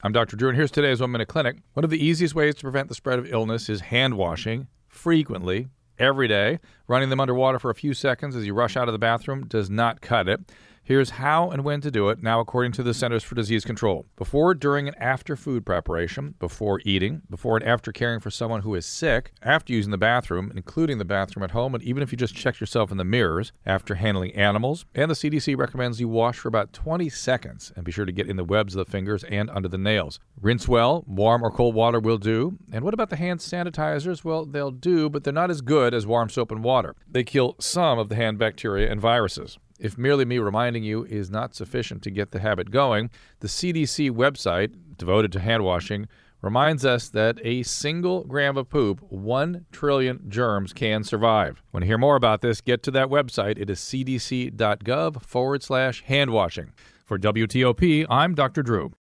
I'm Dr. Drew, and here's today's 1 Minute Clinic. One of the easiest ways to prevent the spread of illness is hand washing frequently, every day. Running them underwater for a few seconds as you rush out of the bathroom does not cut it. Here's how and when to do it, now according to the Centers for Disease Control. Before, during, and after food preparation, before eating, before and after caring for someone who is sick, after using the bathroom, including the bathroom at home, and even if you just check yourself in the mirrors, after handling animals. And the CDC recommends you wash for about 20 seconds, and be sure to get in the webs of the fingers and under the nails. Rinse well. Warm or cold water will do. And what about the hand sanitizers? Well, they'll do, but they're not as good as warm soap and water. They kill some of the hand bacteria and viruses. If merely me reminding you is not sufficient to get the habit going, the CDC website, devoted to hand washing, reminds us that a single gram of poop, 1 trillion germs can survive. Want to hear more about this? Get to that website. It is cdc.gov/hand washing. For WTOP, I'm Dr. Drew.